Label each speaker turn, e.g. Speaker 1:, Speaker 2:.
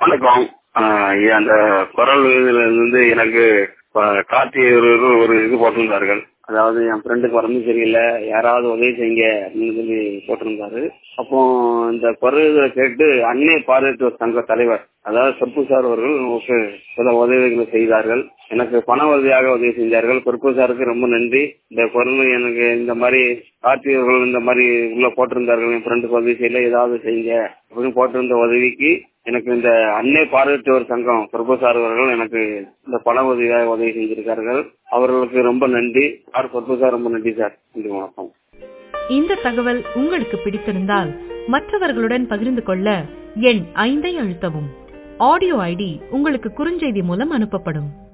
Speaker 1: வணக்கம். அந்த குரல் இதுல இருந்து எனக்கு கார்த்திகை ஒரு இது போட்டிருந்தார்கள். அதாவது என் ஃப்ரெண்டுக்கு உடம்பு சரியில்லை, யாராவது உதவி செய்யுங்க அப்படின்னு சொல்லி போட்டிருந்தாரு. அப்போ இந்த குரல் கேட்டு அன்னை பார்வையற்றோர் சங்க தலைவர் அதாவது சொப்பு சார் அவர்கள் சில உதவிகளை செய்தார்கள். எனக்கு பண உதவியாக உதவி செஞ்சார்கள். பொறுப்பு சாருக்கு ரொம்ப நன்றி. இந்த குரல் எனக்கு இந்த மாதிரி கார்த்திகர்கள் இந்த மாதிரி உள்ள போட்டிருந்தார்கள், என் ஃப்ரெண்டுக்கு உதவி செய்யல, ஏதாவது செய்யுங்க அப்படின்னு போட்டிருந்த உதவிக்கு எனக்கு இந்த அன்னை பார்வையற்றோர் சங்கம் பிரபு சார் அவர்கள் எனக்கு இந்த பண உதவியாக உதவி செஞ்சிருக்கார்கள். அவர்களுக்கு ரொம்ப நன்றி சார். பிரபு சார் ரொம்ப நன்றி சார். நன்றி, வணக்கம்.
Speaker 2: இந்த தகவல் உங்களுக்கு பிடித்திருந்தால் மற்றவர்களுடன் பகிர்ந்து கொள்ள எண் 5 அழுத்தவும். ஆடியோ ஐடி உங்களுக்கு குறுஞ்செய்தி மூலம் அனுப்பப்படும்.